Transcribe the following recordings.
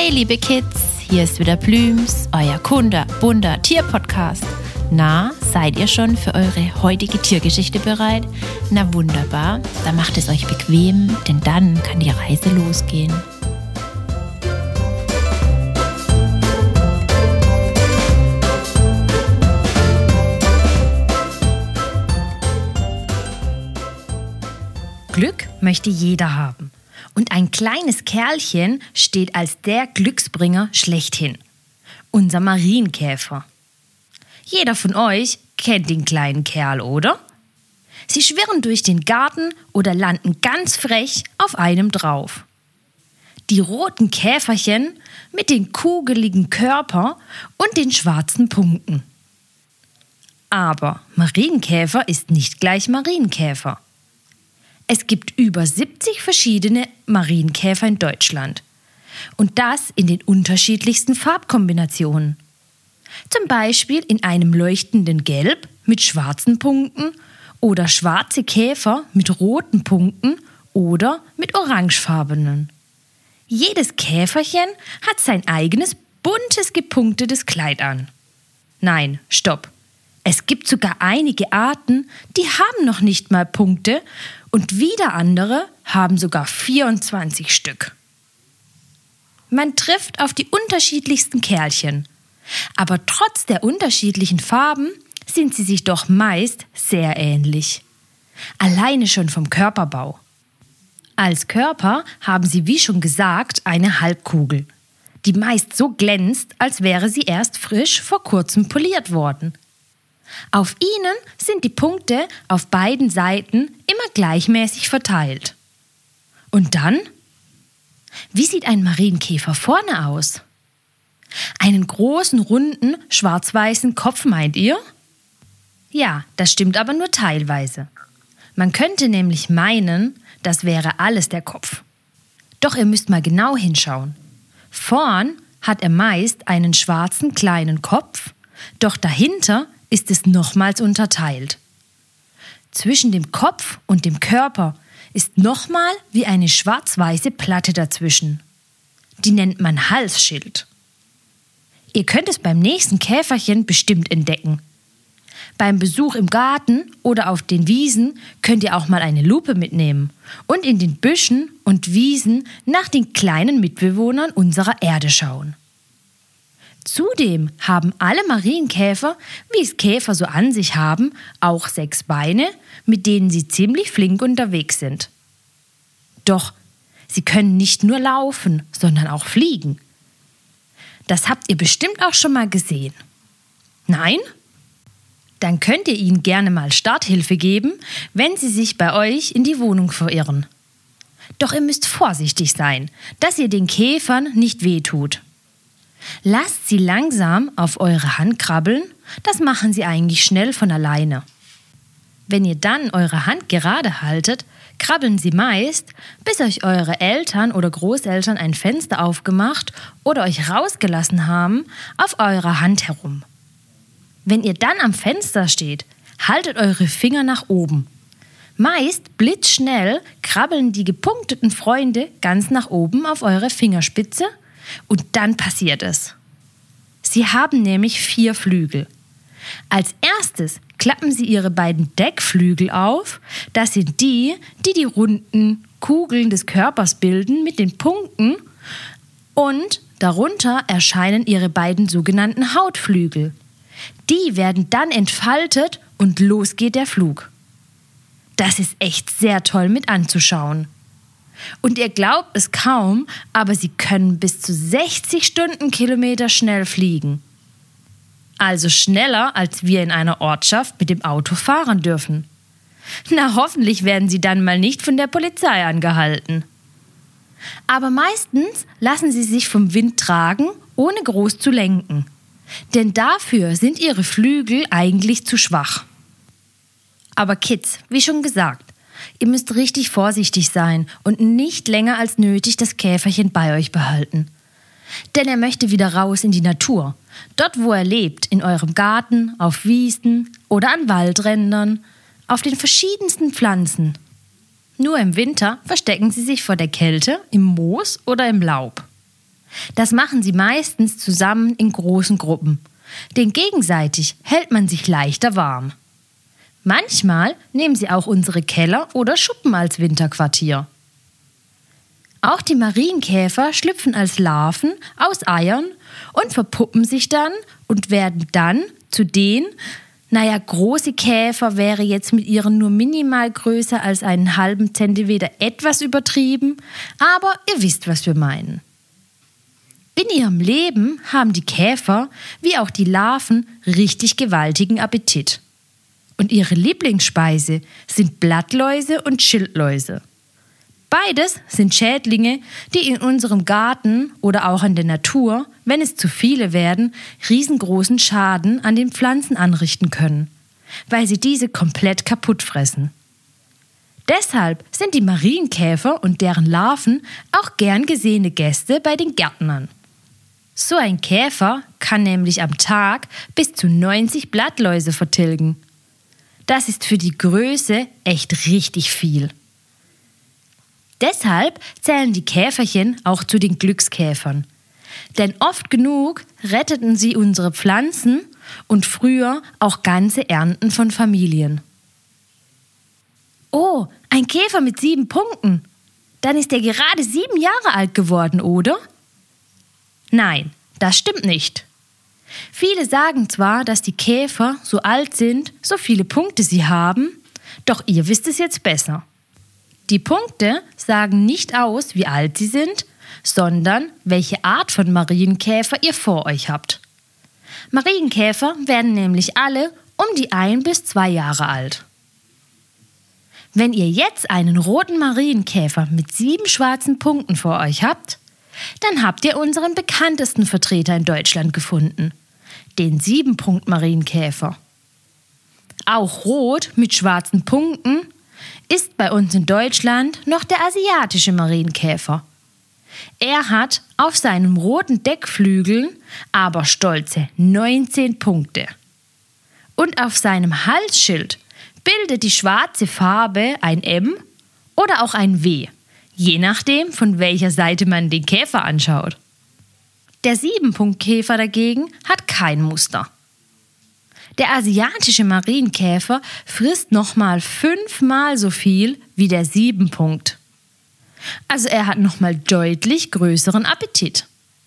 Hey liebe Kids, hier ist wieder Blüms, euer bunter Tierpodcast. Na, seid ihr schon für eure heutige Tiergeschichte bereit? Na wunderbar, dann macht es euch bequem, denn dann kann die Reise losgehen. Glück möchte jeder haben. Und ein kleines Kerlchen steht als der Glücksbringer schlechthin. Unser Marienkäfer. Jeder von euch kennt den kleinen Kerl, oder? Sie schwirren durch den Garten oder landen ganz frech auf einem drauf. Die roten Käferchen mit den kugeligen Körper und den schwarzen Punkten. Aber Marienkäfer ist nicht gleich Marienkäfer. Es gibt über 70 verschiedene Marienkäfer in Deutschland. Und das in den unterschiedlichsten Farbkombinationen. Zum Beispiel in einem leuchtenden Gelb mit schwarzen Punkten oder schwarze Käfer mit roten Punkten oder mit orangefarbenen. Jedes Käferchen hat sein eigenes buntes gepunktetes Kleid an. Nein, stopp. Es gibt sogar einige Arten, die haben noch nicht mal Punkte und wieder andere haben sogar 24 Stück. Man trifft auf die unterschiedlichsten Kerlchen, aber trotz der unterschiedlichen Farben sind sie sich doch meist sehr ähnlich. Alleine schon vom Körperbau. Als Körper haben sie, wie schon gesagt, eine Halbkugel, die meist so glänzt, als wäre sie erst frisch vor kurzem poliert worden. Auf ihnen sind die Punkte auf beiden Seiten immer gleichmäßig verteilt. Und dann? Wie sieht ein Marienkäfer vorne aus? Einen großen, runden, schwarz-weißen Kopf meint ihr? Ja, das stimmt aber nur teilweise. Man könnte nämlich meinen, das wäre alles der Kopf. Doch ihr müsst mal genau hinschauen. Vorn hat er meist einen schwarzen kleinen Kopf, doch dahinter ist es nochmals unterteilt. Zwischen dem Kopf und dem Körper ist nochmal wie eine schwarz-weiße Platte dazwischen. Die nennt man Halsschild. Ihr könnt es beim nächsten Käferchen bestimmt entdecken. Beim Besuch im Garten oder auf den Wiesen könnt ihr auch mal eine Lupe mitnehmen und in den Büschen und Wiesen nach den kleinen Mitbewohnern unserer Erde schauen. Zudem haben alle Marienkäfer, wie es Käfer so an sich haben, auch 6 Beine, mit denen sie ziemlich flink unterwegs sind. Doch sie können nicht nur laufen, sondern auch fliegen. Das habt ihr bestimmt auch schon mal gesehen. Nein? Dann könnt ihr ihnen gerne mal Starthilfe geben, wenn sie sich bei euch in die Wohnung verirren. Doch ihr müsst vorsichtig sein, dass ihr den Käfern nicht wehtut. Lasst sie langsam auf eure Hand krabbeln, das machen sie eigentlich schnell von alleine. Wenn ihr dann eure Hand gerade haltet, krabbeln sie meist, bis euch eure Eltern oder Großeltern ein Fenster aufgemacht oder euch rausgelassen haben, auf eurer Hand herum. Wenn ihr dann am Fenster steht, haltet eure Finger nach oben. Meist blitzschnell krabbeln die gepunkteten Freunde ganz nach oben auf eure Fingerspitze. Und dann passiert es. Sie haben nämlich 4 Flügel. Als erstes klappen sie ihre beiden Deckflügel auf. Das sind die runden Kugeln des Körpers bilden mit den Punkten. Und darunter erscheinen ihre beiden sogenannten Hautflügel. Die werden dann entfaltet und los geht der Flug. Das ist echt sehr toll mit anzuschauen. Und ihr glaubt es kaum, aber sie können bis zu 60 Stundenkilometer schnell fliegen. Also schneller, als wir in einer Ortschaft mit dem Auto fahren dürfen. Na, hoffentlich werden sie dann mal nicht von der Polizei angehalten. Aber meistens lassen sie sich vom Wind tragen, ohne groß zu lenken. Denn dafür sind ihre Flügel eigentlich zu schwach. Aber Kids, wie schon gesagt, ihr müsst richtig vorsichtig sein und nicht länger als nötig das Käferchen bei euch behalten. Denn er möchte wieder raus in die Natur. Dort, wo er lebt, in eurem Garten, auf Wiesen oder an Waldrändern, auf den verschiedensten Pflanzen. Nur im Winter verstecken sie sich vor der Kälte im Moos oder im Laub. Das machen sie meistens zusammen in großen Gruppen, denn gegenseitig hält man sich leichter warm. Manchmal nehmen sie auch unsere Keller oder Schuppen als Winterquartier. Auch die Marienkäfer schlüpfen als Larven aus Eiern und verpuppen sich dann und werden dann zu den, große Käfer wäre jetzt mit ihren nur minimal größer als einen halben Zentimeter etwas übertrieben, aber ihr wisst, was wir meinen. In ihrem Leben haben die Käfer, wie auch die Larven, richtig gewaltigen Appetit. Und ihre Lieblingsspeise sind Blattläuse und Schildläuse. Beides sind Schädlinge, die in unserem Garten oder auch in der Natur, wenn es zu viele werden, riesengroßen Schaden an den Pflanzen anrichten können, weil sie diese komplett kaputt fressen. Deshalb sind die Marienkäfer und deren Larven auch gern gesehene Gäste bei den Gärtnern. So ein Käfer kann nämlich am Tag bis zu 90 Blattläuse vertilgen. Das ist für die Größe echt richtig viel. Deshalb zählen die Käferchen auch zu den Glückskäfern. Denn oft genug retteten sie unsere Pflanzen und früher auch ganze Ernten von Familien. Oh, ein Käfer mit 7 Punkten. Dann ist er gerade 7 Jahre alt geworden, oder? Nein, das stimmt nicht. Viele sagen zwar, dass die Käfer so alt sind, so viele Punkte sie haben, doch ihr wisst es jetzt besser. Die Punkte sagen nicht aus, wie alt sie sind, sondern welche Art von Marienkäfer ihr vor euch habt. Marienkäfer werden nämlich alle um die 1 bis 2 Jahre alt. Wenn ihr jetzt einen roten Marienkäfer mit 7 schwarzen Punkten vor euch habt, dann habt ihr unseren bekanntesten Vertreter in Deutschland gefunden, den 7-Punkt-Marienkäfer. Auch rot mit schwarzen Punkten ist bei uns in Deutschland noch der asiatische Marienkäfer. Er hat auf seinen roten Deckflügeln aber stolze 19 Punkte. Und auf seinem Halsschild bildet die schwarze Farbe ein M oder auch ein W, je nachdem, von welcher Seite man den Käfer anschaut. Der 7-Punkt-Käfer dagegen hat kein Muster. Der asiatische Marienkäfer frisst nochmal 5-mal so viel wie der 7-Punkt. Also er hat nochmal deutlich größeren Appetit.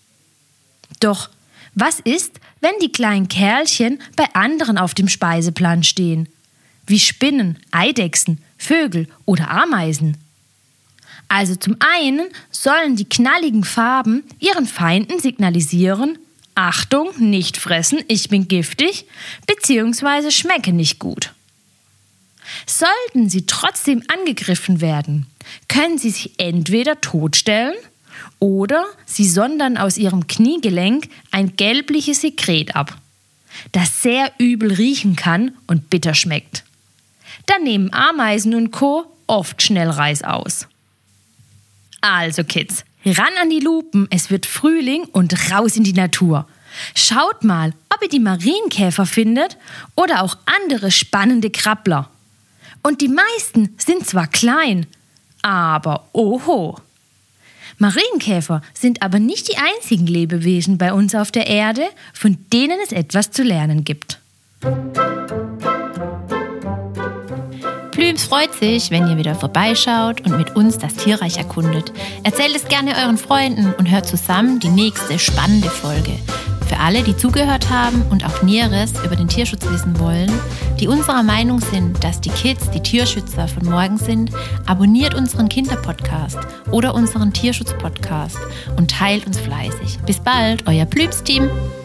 Doch was ist, wenn die kleinen Kerlchen bei anderen auf dem Speiseplan stehen? Wie Spinnen, Eidechsen, Vögel oder Ameisen? Also zum einen sollen die knalligen Farben ihren Feinden signalisieren: Achtung, nicht fressen, ich bin giftig, bzw. schmecke nicht gut. Sollten sie trotzdem angegriffen werden, können sie sich entweder totstellen oder sie sondern aus ihrem Kniegelenk ein gelbliches Sekret ab, das sehr übel riechen kann und bitter schmeckt. Dann nehmen Ameisen und Co. oft schnell Reißaus. Also Kids, ran an die Lupen, es wird Frühling und raus in die Natur. Schaut mal, ob ihr die Marienkäfer findet oder auch andere spannende Krabbler. Und die meisten sind zwar klein, aber oho. Marienkäfer sind aber nicht die einzigen Lebewesen bei uns auf der Erde, von denen es etwas zu lernen gibt. Plüms freut sich, wenn ihr wieder vorbeischaut und mit uns das Tierreich erkundet. Erzählt es gerne euren Freunden und hört zusammen die nächste spannende Folge. Für alle, die zugehört haben und auch Näheres über den Tierschutz wissen wollen, die unserer Meinung sind, dass die Kids die Tierschützer von morgen sind, abonniert unseren Kinderpodcast oder unseren Tierschutz-Podcast und teilt uns fleißig. Bis bald, euer Plüms-Team!